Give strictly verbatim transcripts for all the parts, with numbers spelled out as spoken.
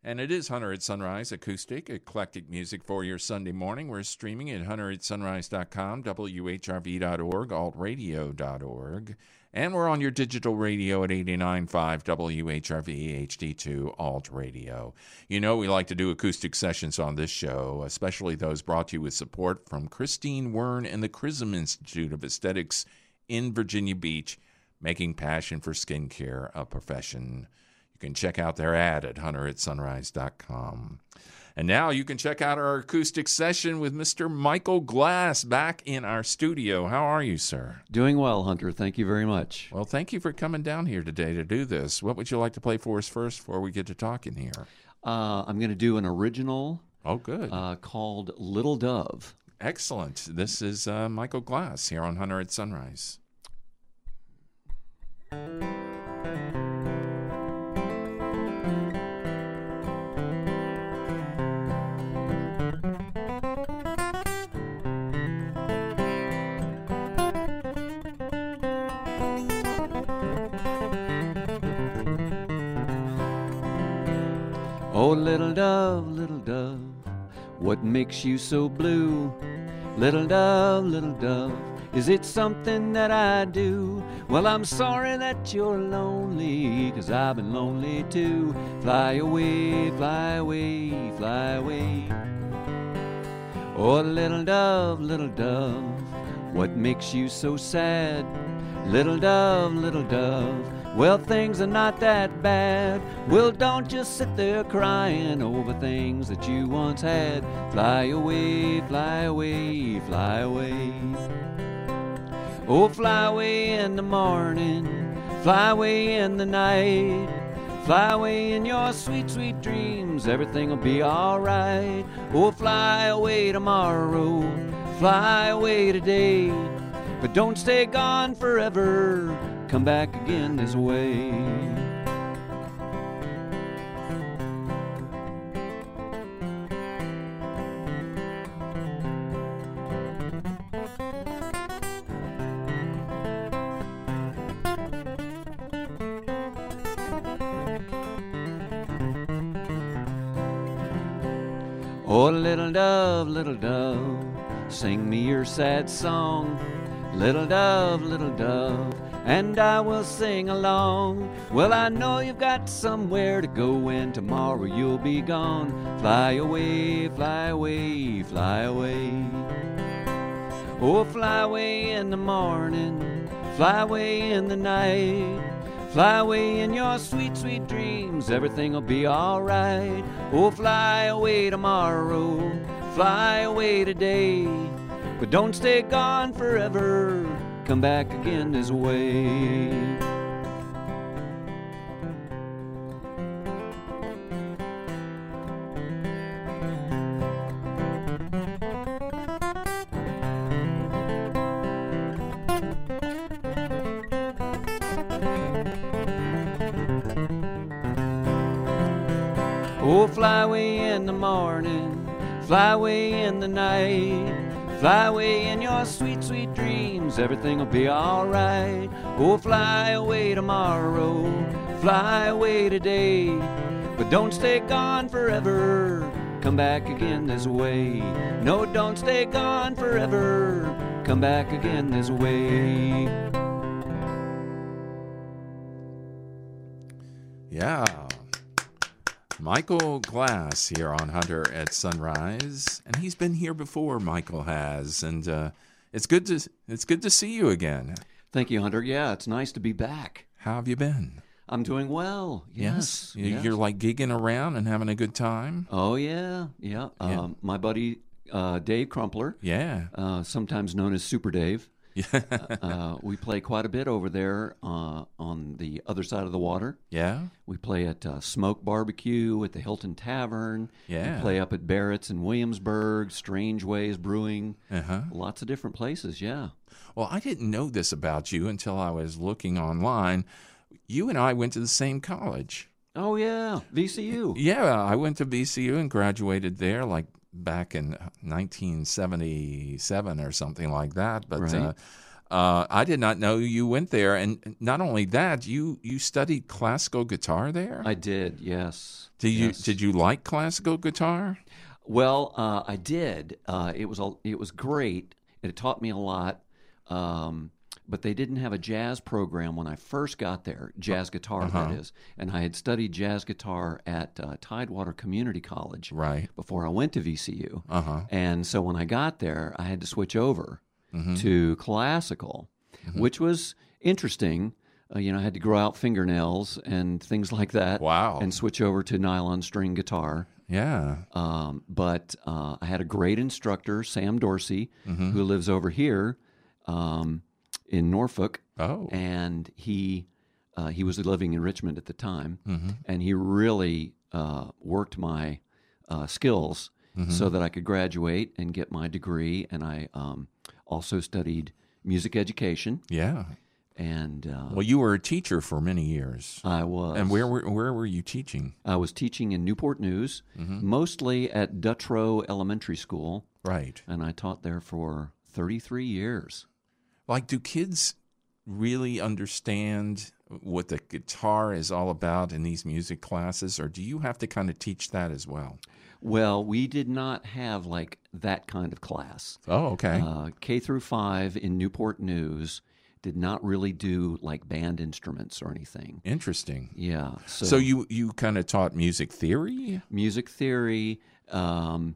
And it is Hunter at Sunrise, acoustic, eclectic music for your Sunday morning. We're streaming at hunter at sunrise dot com, W H R V dot org, alt radio dot org. And we're on your digital radio at eighty-nine point five W H R V H D two Alt Radio. You know we like to do acoustic sessions on this show, especially those brought to you with support from Christine Wern and the Chrism Institute of Aesthetics in Virginia Beach, making passion for skincare a profession. You can check out their ad at hunter at sunrise dot com. And now you can check out our acoustic session with Mister Michael Glass back in our studio. How are you, sir? Doing well, Hunter. Thank you very much. Well, thank you for coming down here today to do this. What would you like to play for us first before we get to talking here? Uh, I'm going to do an original Oh, good. uh, called Little Dove. Excellent. This is uh, Michael Glass here on Hunter at Sunrise. Oh, little dove, little dove, what makes you so blue? Little dove, little dove, is it something that I do? Well, I'm sorry that you're lonely, 'cause I've been lonely too. Fly away, fly away, fly away. Oh, little dove, little dove, what makes you so sad? Little dove, little dove, well, things are not that bad. Well, don't just sit there crying over things that you once had. Fly away, fly away, fly away. Oh, fly away in the morning, fly away in the night. Fly away in your sweet, sweet dreams, everything will be alright. Oh, fly away tomorrow, fly away today. But don't stay gone forever, come back again this way. Oh, little dove, little dove, sing me your sad song. Little dove, little dove, and I will sing along. Well, I know you've got somewhere to go when tomorrow you'll be gone. Fly away, fly away, fly away. Oh, fly away in the morning, fly away in the night. Fly away in your sweet, sweet dreams, everything will be alright. Oh, fly away tomorrow, fly away today. But don't stay gone forever, come back again this way. Oh, fly away in the morning, fly away in the night. Fly away in your sweet, sweet dreams, everything will be alright. Oh, fly away tomorrow, fly away today. But don't stay gone forever, come back again this way. No, don't stay gone forever, come back again this way. Yeah. Michael Glass here on Hunter at Sunrise, and he's been here before. Michael has, and uh, it's good to it's good to see you again. Thank you, Hunter. Yeah, it's nice to be back. How have you been? I'm doing well. Yes, yes. yes. You're like gigging around and having a good time. Oh yeah, yeah. Yeah. Um, my buddy uh, Dave Crumpler, Yeah, uh, sometimes known as Super Dave. yeah, uh, we play quite a bit over there uh, on the other side of the water. yeah. We play at uh, Smoke Barbecue at the Hilton Tavern. Yeah. We play up at Barrett's in Williamsburg, Strange Ways Brewing. Uh-huh. Lots of different places, yeah. Well, I didn't know this about you until I was looking online. You and I went to the same college. Oh, yeah, V C U. Yeah, I went to V C U and graduated there like back in nineteen seventy-seven or something like that. But Right. uh, Uh, I did not know you went there, and not only that, you, you studied classical guitar there. I did, yes. Did you yes. Did you like classical guitar? Well, uh, I did. Uh, it was a, it was great. It taught me a lot. Um, but they didn't have a jazz program when I first got there, jazz guitar, uh-huh. that is. And I had studied jazz guitar at uh, Tidewater Community College Right. before I went to V C U. Uh-huh. And so when I got there, I had to switch over Mm-hmm. to classical, mm-hmm. which was interesting. Uh, you know, I had to grow out fingernails and things like that. Wow. And switch over to nylon string guitar. Yeah. Um, but uh, I had a great instructor, Sam Dorsey, Mm-hmm. who lives over here um, in Norfolk. Oh. And he uh, he was living in Richmond at the time. Mm-hmm. And he really uh, worked my uh, skills Mm-hmm. so that I could graduate and get my degree. And I um, also studied music education. Yeah. And uh, Well, you were a teacher for many years. I was. And where were where were you teaching? I was teaching in Newport News, Mm-hmm. mostly at Dutrow Elementary School. Right. And I taught there for thirty-three years. Like, do kids really understand what the guitar is all about in these music classes, or do you have to kind of teach that as well? Well, we did not have like that kind of class. Oh, okay. Uh, K through five in Newport News did not really do like band instruments or anything. Interesting. Yeah. So, So you, you kind of taught music theory? music theory, um,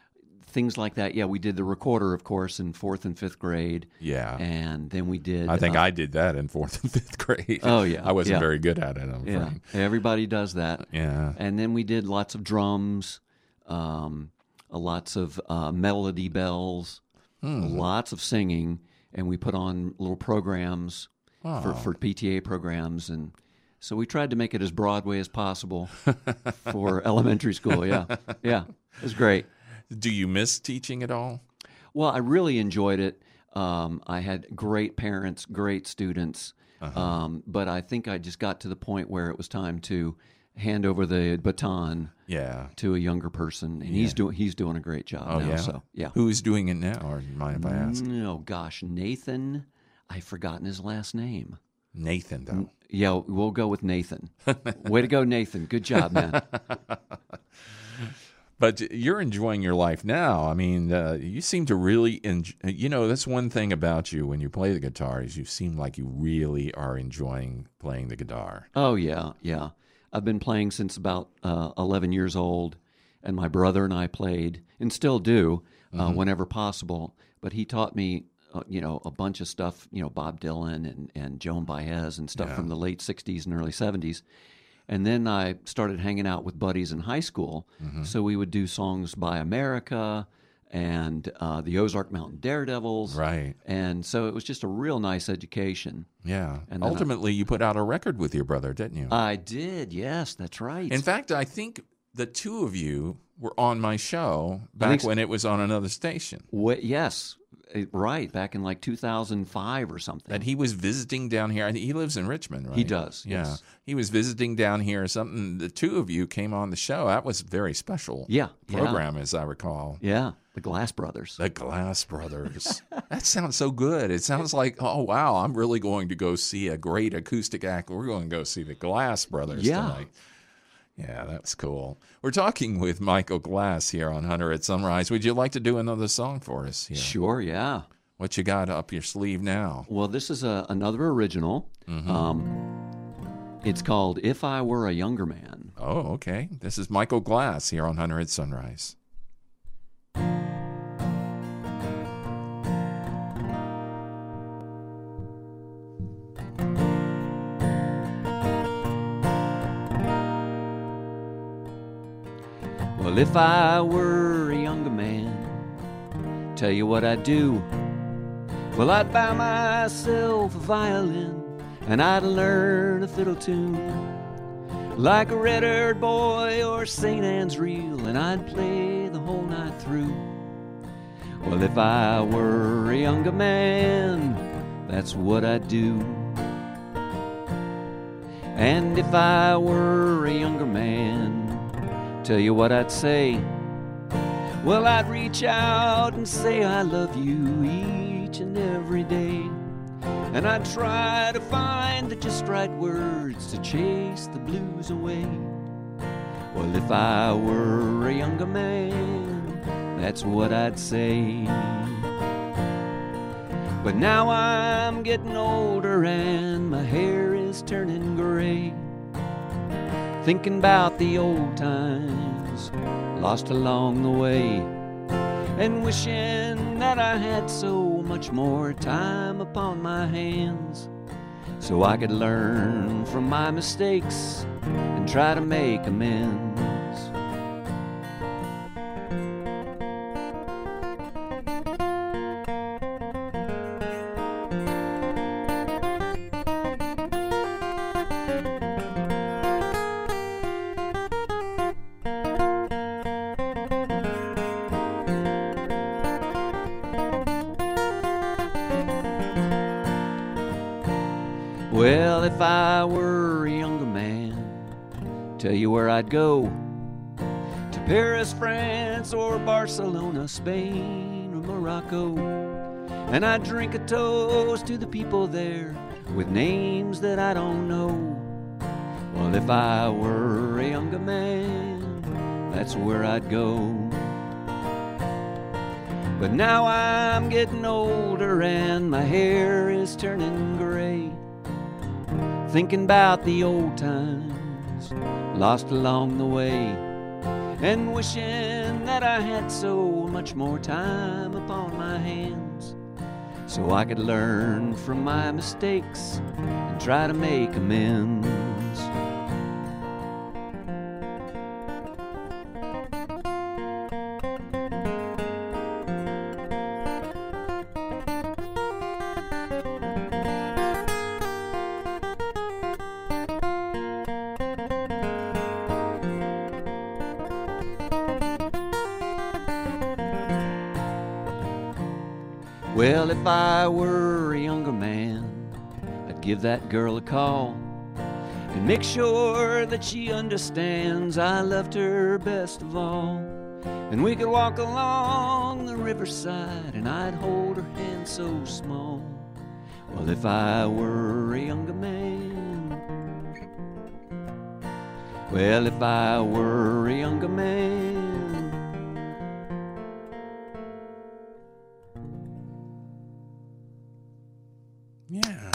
things like that. Yeah, we did the recorder, of course, in fourth and fifth grade. Yeah. And then we did. I think uh, I did that in fourth and fifth grade. Oh, yeah. I wasn't Yeah. very good at it, I'm Yeah, afraid. everybody does that. Yeah. And then we did lots of drums, um, uh, lots of uh, melody bells, Hmm. lots of singing, and we put on little programs Oh. for, for P T A programs. And so we tried to make it as Broadway as possible for elementary school. Yeah, yeah, it was great. Do you miss teaching at all? Well, I really enjoyed it. Um, I had great parents, great students, Uh-huh. um, but I think I just got to the point where it was time to hand over the baton Yeah. to a younger person, and he's doing he's doing a great job Oh, now. yeah? So yeah. Who is doing it now, or mind if I ask? No, gosh, Nathan. I've forgotten his last name. Nathan, though. Yeah, we'll go with Nathan. Way to go, Nathan. Good job, man. But you're enjoying your life now. I mean, uh, you seem to really enjoy, you know, that's one thing about you when you play the guitar is you seem like you really are enjoying playing the guitar. Oh, yeah, yeah. I've been playing since about uh, eleven years old, and my brother and I played, and still do, uh, Mm-hmm. whenever possible. But he taught me, uh, you know, a bunch of stuff, you know, Bob Dylan and, and Joan Baez and stuff Yeah. from the late sixties and early seventies. And then I started hanging out with buddies in high school. Mm-hmm. So we would do songs by America and uh, the Ozark Mountain Daredevils. Right. And so it was just a real nice education. Yeah. And then I- Ultimately, you put out a record with your brother, didn't you? I did, yes, that's right. In fact, I think the two of you were on my show back think so. when it was on another station. Wh- yes, eh, right, back in like two thousand five or something. That he was visiting down here. I think he lives in Richmond, right? He does, Yeah. yes. He was visiting down here or something. The two of you came on the show. That was a very special Yeah, yeah. program, as I recall. Yeah, the Glass Brothers. The Glass Brothers. That sounds so good. It sounds like, oh, wow, I'm really going to go see a great acoustic act. We're going to go see the Glass Brothers Yeah. tonight. Yeah, that's cool. We're talking with Michael Glass here on Hunter at Sunrise. Would you like to do another song for us here? Sure, yeah. What you got up your sleeve now? Well, this is a, another original. Mm-hmm. Um, it's called If I Were a Younger Man. Oh, okay. This is Michael Glass here on Hunter at Sunrise. Well, if I were a younger man, tell you what I'd do. Well, I'd buy myself a violin and I'd learn a fiddle tune. Like a red-haired boy or Saint Anne's Reel, and I'd play the whole night through. Well, if I were a younger man, that's what I'd do. And if I were a younger man, tell you what I'd say. Well, I'd reach out and say I love you each and every day. and I try to find the just right words to chase the blues away. Well, if I were a younger man, that's what I'd say. But now I'm getting older and my hair is turning gray, thinking about the old times lost along the way, and wishing that I had so much more time upon my hands, so I could learn from my mistakes and try to make amends. Well, if I were a younger man, tell you where I'd go. To Paris, France, or Barcelona, Spain, or Morocco. And I'd drink a toast to the people there with names that I don't know. Well, if I were a younger man, that's where I'd go. But now I'm getting older and my hair is turning gray, thinking about the old times lost along the way, and wishing that I had so much more time upon my hands, so I could learn from my mistakes and try to make amends. Well, if I were a younger man, I'd give that girl a call and make sure that she understands I loved her best of all. And we could walk along the riverside and I'd hold her hand so small. Well, if I were a younger man, well, if I were a younger man, yeah.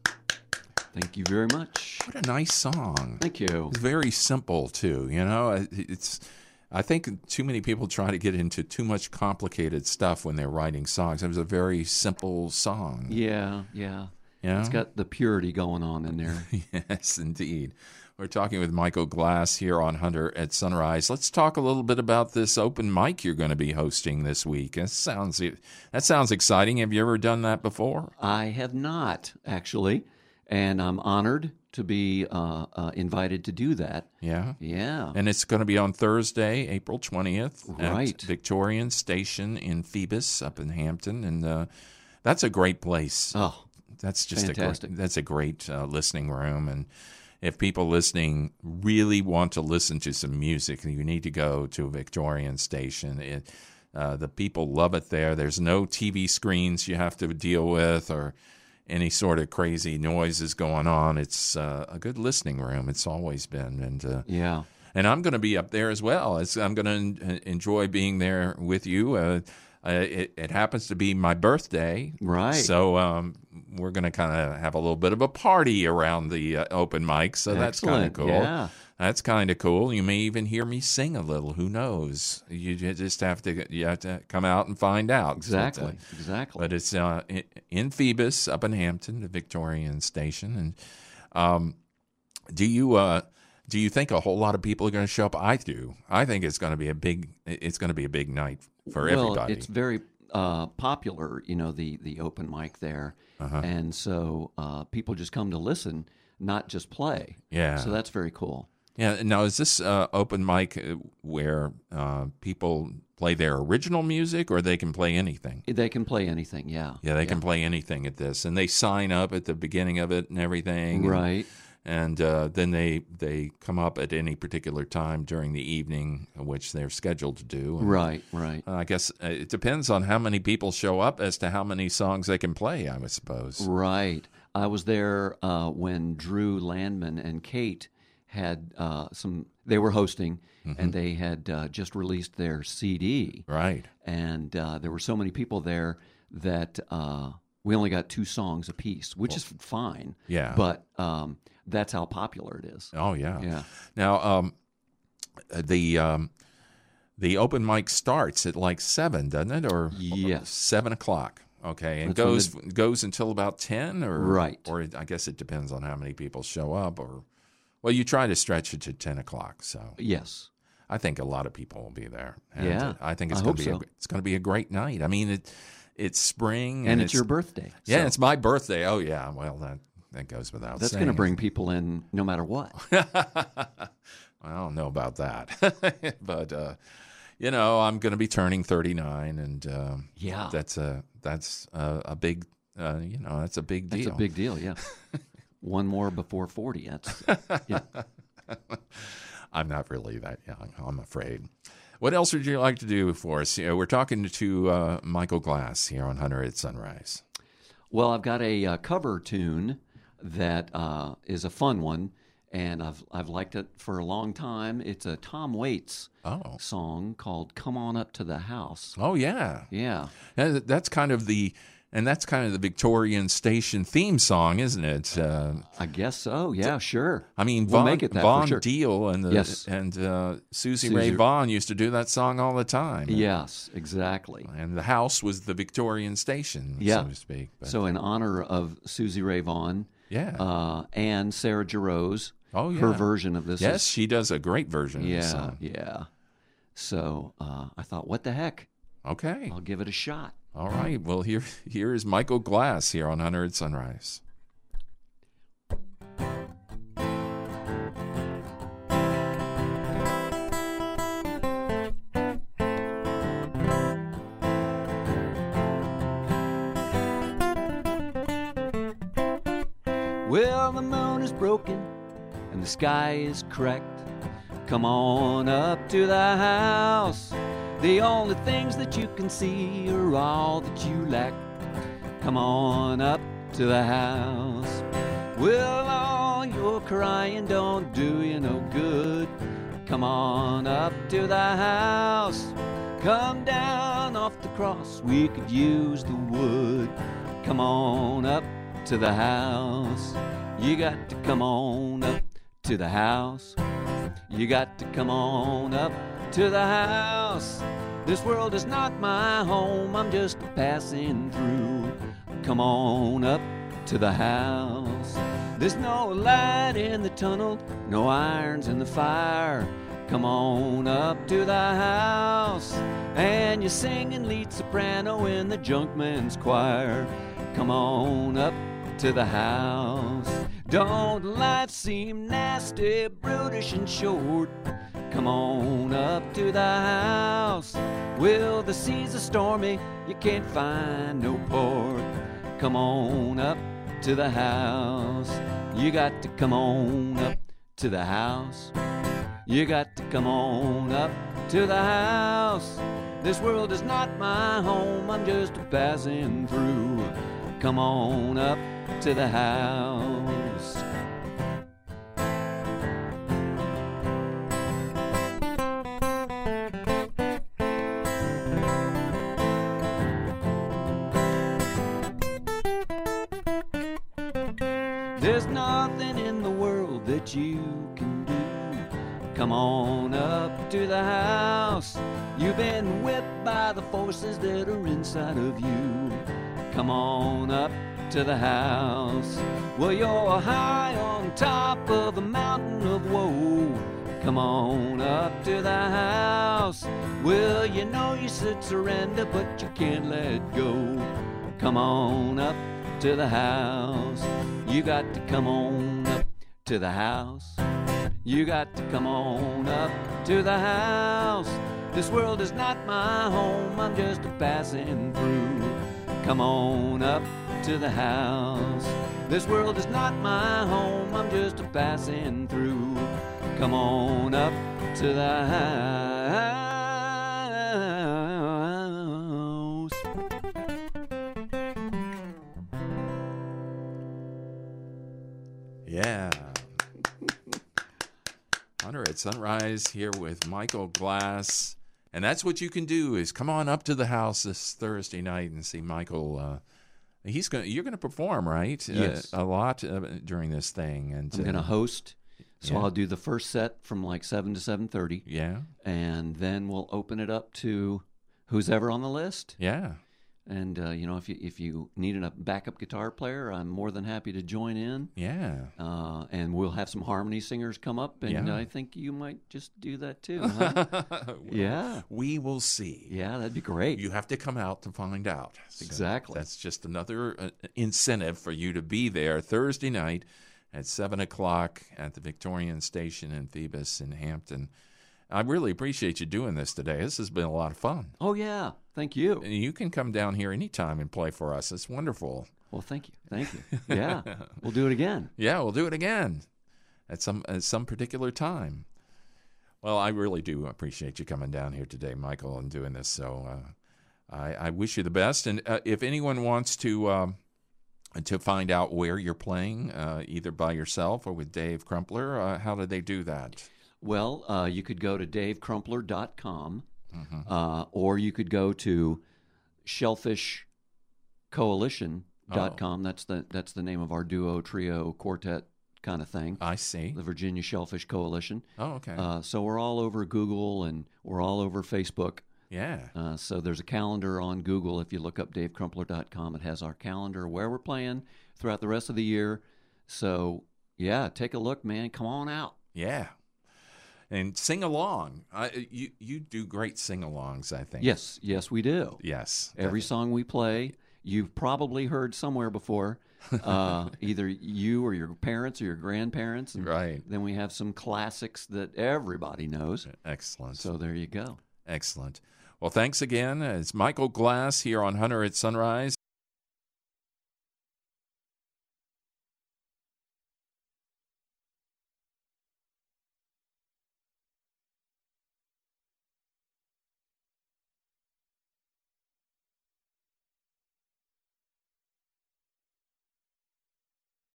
Thank you very much. What a nice song. Thank you. It's very simple too. You know, it's. I think too many people try to get into too much complicated stuff when they're writing songs. It was a very simple song. Yeah, yeah. Yeah. It's got the purity going on in there. Yes, indeed. We're talking with Michael Glass here on Hunter at Sunrise. Let's talk a little bit about this open mic you're going to be hosting this week. That sounds that sounds exciting. Have you ever done that before? I have not, actually, and I'm honored to be uh, uh, invited to do that. Yeah. Yeah. And it's going to be on Thursday, April twentieth Right. at Victorian Station in Phoebus up in Hampton. And uh, that's a great place. Oh, That's just fantastic. a great, that's a great uh, listening room. And if people listening really want to listen to some music, you need to go to Victorian Station. It, uh, the people love it there. There's no T V screens you have to deal with or any sort of crazy noises going on. It's uh, a good listening room. It's always been. And uh, yeah. and I'm going to be up there as well. It's, I'm going to en- enjoy being there with you. Uh, uh, it, it happens to be my birthday. Right. So um, we're going to kind of have a little bit of a party around the uh, open mic. So that's kind of Excellent. cool. Yeah. That's kind of cool. You may even hear me sing a little. Who knows? You ju- just have to you have to come out and find out. Exactly. But, uh, exactly. but it's uh, in, in Phoebus, up in Hampton, the Victorian Station. And um, do you uh, do you think a whole lot of people are going to show up? I do. I think it's going to be a big. It's going to be a big night for well, everybody. it's very uh, popular, you know, the, the open mic there. Uh-huh. And so uh, people just come to listen, not just play. Yeah. So that's very cool. Yeah. Now, is this uh, open mic uh, where uh, people play their original music, or they can play anything? They can play anything, yeah. Yeah, they can play anything at this, and they sign up at the beginning of it and everything. and- Right. And uh, then they they come up at any particular time during the evening, which they're scheduled to do. And, Right, right. uh, I guess uh, it depends on how many people show up as to how many songs they can play, I would suppose. Right. I was there uh, when Drew Landman and Kate had uh, some, they were hosting, Mm-hmm. and they had uh, just released their C D. Right. And uh, there were so many people there that uh, we only got two songs apiece, which is fine. Yeah. But um, that's how popular it is. Oh, yeah. Yeah. Now, um, the um, the open mic starts at like seven, doesn't it? Or Yes. seven o'clock. Okay, and That's when goes goes until about ten, or Right. Or it, I guess it depends on how many people show up. Or well, you try to stretch it to ten o'clock. So Yes. I think a lot of people will be there. And Yeah, uh, I think it's I going hope to be so. a, it's going to be a great night. I mean, it it's spring, And it's your birthday. yeah, so it's my birthday. Oh yeah, well that that goes without that's saying. going to bring people in no matter what. I don't know about that, but uh, you know, I'm going to be turning thirty-nine, and uh, Yeah. that's a that's a, a big, uh, you know, that's a big deal. That's a big deal, yeah. One more before forty. That's yeah. I'm not really that young, I'm afraid. What else would you like to do for us? You know, we're talking to uh, Michael Glass here on Hunter at Sunrise. Well, I've got a uh, cover tune that uh, is a fun one, and I've I've liked it for a long time. It's a Tom Waits Oh, song called "Come On Up to the House." oh yeah, Yeah, and that's kind of the and that's kind of the Victorian station theme song, isn't it? Uh, I guess so. Yeah, sure. I mean, We'll Von, make it that for Von sure. Deal and the, Yes. and uh, Susie, Susie- Ray Vaughan used to do that song all the time. Yes, exactly. And the house was the Victorian station, Yeah. so to speak. But, So, in honor of Susie Ray Vaughan yeah. uh, and Sarah Jarosz, oh, yeah. her version of this Yes, is she does a great version of the yeah, song. yeah. So uh, I thought, what the heck? Okay. I'll give it a shot. All right. Well, here here is Michael Glass here on Hunter at Sunrise. Well, the moon is broken and the sky is cracked. Come on up to the house. The only things that you can see are all that you lack. Come on up to the house. Well, all your crying don't do you no good. Come on up to the house. Come down off the cross, we could use the wood. Come on up to the house. You got to come on up to the house. You got to come on up to the house. This world is not my home, I'm just passing through. Come on up to the house. There's no light in the tunnel, no irons in the fire. Come on up to the house. And you're singing lead soprano in the Junkman's choir. Come on up to the house. Don't life seem nasty, brutish and short? Come on up to the house. Well, the seas are stormy, you can't find no port. Come on up to the house. You got to come on up to the house. You got to come on up to the house. This world is not my home, I'm just passing through. Come on up to the house. There's nothing in the world that you can do. Come on up to the house. You've been whipped by the forces that are inside of you. Come on up to the house. Well, you're high on top of a mountain of woe. Come on up to the house. Well, you know you should surrender, but you can't let go. Come on up to the house. You got to come on up to the house. You got to come on up to the house. This world is not my home, I'm just a passing through. Come on up to the house. This world is not my home, I'm just a passing through. Come on up to the house. Yeah. Hunter at Sunrise here with Michael Glass. And that's what you can do is come on up to the house this Thursday night and see Michael. Uh, he's going. You're going to perform, right? Yes. Uh, a lot uh, during this thing. And I'm going to uh, host. So yeah. I'll do the first set from like seven to seven thirty. Yeah. And then we'll open it up to who's ever on the list. Yeah. And, uh, you know, if you if you need a backup guitar player, I'm more than happy to join in. Yeah. Uh, and we'll have some harmony singers come up, and Yeah. I think you might just do that too. Huh? Well, Yeah. We will see. Yeah, that'd be great. You have to come out to find out. So Exactly. That's just another uh, incentive for you to be there Thursday night at seven o'clock at the Victorian Station in Phoebus in Hampton. I really appreciate you doing this today. This has been a lot of fun. Oh, yeah. Thank you. And you can come down here anytime and play for us. It's wonderful. Well, thank you. Thank you. Yeah. We'll do it again. Yeah, we'll do it again at some at some particular time. Well, I really do appreciate you coming down here today, Michael, and doing this. So uh, I, I wish you the best. And uh, if anyone wants to um, to find out where you're playing, uh, either by yourself or with Dave Crumpler, uh, how do they do that? Well, uh, you could go to dave crumpler dot com, Mm-hmm. uh, or you could go to shellfish coalition dot com. Oh. That's the that's the name of our duo, trio, quartet kind of thing. I see. The Virginia Shellfish Coalition. Oh, okay. Uh, so we're all over Google and we're all over Facebook. yeah. Uh, so there's a calendar on Google. If you look up dave crumpler dot com, it has our calendar where we're playing throughout the rest of the year. So, yeah, take a look, man. Come on out. Yeah. And sing along. I, you you do great sing-alongs, I think. Yes, yes, we do. Yes. Every definitely. song we play, you've probably heard somewhere before, uh, either you or your parents or your grandparents. And Right. then we have some classics that everybody knows. Excellent. So there you go. Excellent. Well, thanks again. It's Michael Glass here on Hunter at Sunrise.